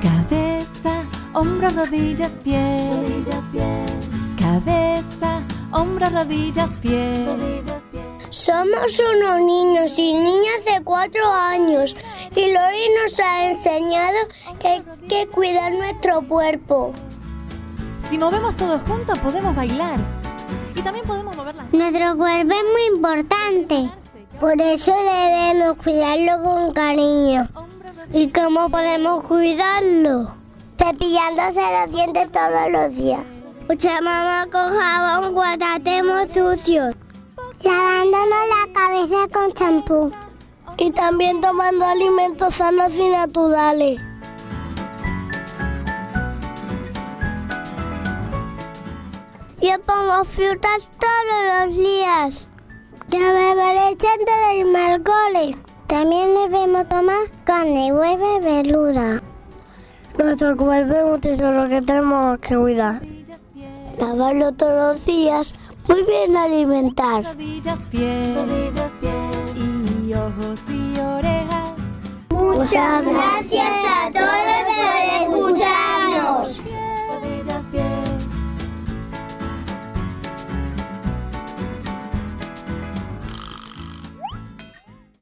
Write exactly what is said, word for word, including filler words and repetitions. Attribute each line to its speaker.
Speaker 1: Cabeza, hombros, rodillas, pies. Rodillas, pies. Cabeza, hombros, rodillas, pies. Rodillas, pies.
Speaker 2: Somos unos niños y niñas de cuatro años y Lori nos ha enseñado que hay que cuidar nuestro cuerpo.
Speaker 1: Si movemos todos juntos podemos bailar y también podemos mover las...
Speaker 2: Nuestro cuerpo es muy importante, por eso debemos cuidarlo con cariño. ¿Y cómo podemos cuidarlo? Cepillándose los dientes todos los días. Mucha mamá con jabón cuando estemos sucios. Lavándonos la cabeza con champú. Y también tomando alimentos sanos y naturales. Yo pongo frutas todos los días. Yo bebo leche antes de irme al cole. También debemos tomar carne, huevo y verdura. Nuestro cuerpo es un tesoro que tenemos que cuidar. Lavarlo todos los días, muy bien alimentar.
Speaker 1: Rodillas, pies, rodillas, pies y ojos y orejas.
Speaker 2: Muchas gracias a todos.